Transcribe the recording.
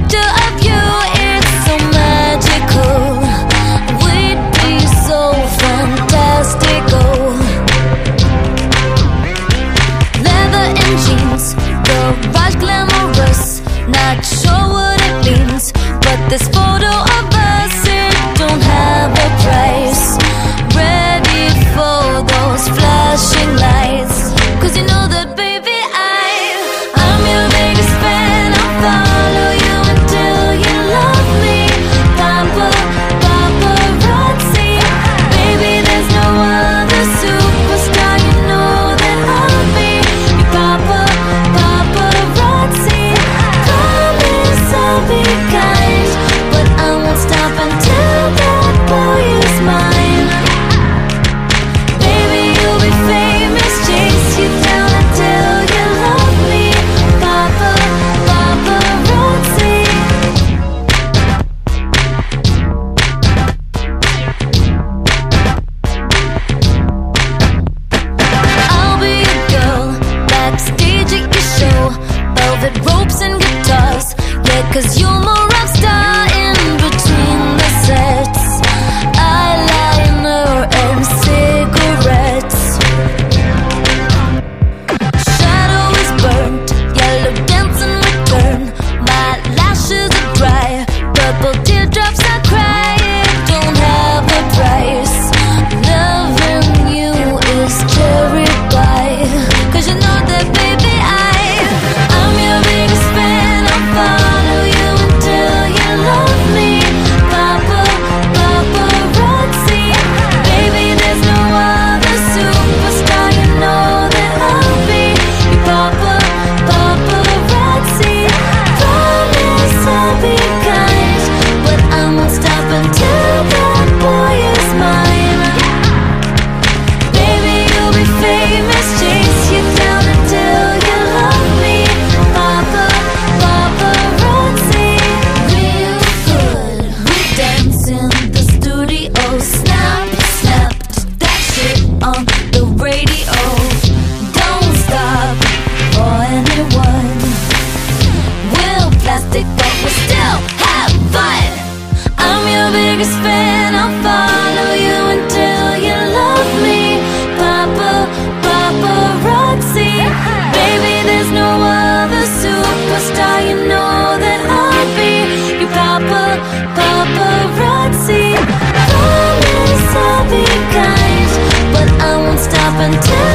picture of you, it's so magical. We'd be so fantastical. Leather and jeans, garage glamorous. Not sure what it means, but this photo of us, it don't have a price. Ready for those flashing lights, 'cause you know that baby I'm your biggest fan. I'll follow you until you love me. Papa, paparazzi. Baby, there's no other superstar. You know that I'll be your papa, paparazzi. Promise I'll be kind, but I won't stop until that boy is mine. Baby, you'll be famous, chase you down until you love me. Papa, paparazzi. I'll be your girl, backstage at your show. Velvet ropes and guitars, yeah, 'cause you're my rock star in between the sets. Eyeliner and cigarettes. Shadow is burnt, yellow dancing return. My lashes are dry, purple teardrops I cry. It don't have a price. Loving you is cherry pie, 'cause you know that baby I'm your biggest fan. I'll follow you until you love me. Papa, paparazzi. Baby, there's no other superstar. You know that I'll be your papa, paparazzi. Promise I'll be kind, but I won't stop until that boy is mine. Baby, you'll be famous, chase you down until you love me. Papa, paparazzi. Real good, we dance in the studio. Snap, snap, that shit on the radio. Don't stop for anyone. We're plastic, but we still have fun. I'm your biggest fan. I'll follow you until you love me. Papa, paparazzi. Baby, there's no other superstar. You know that I'll be your papa, paparazzi. Promise I'll be kind, but I won't stop until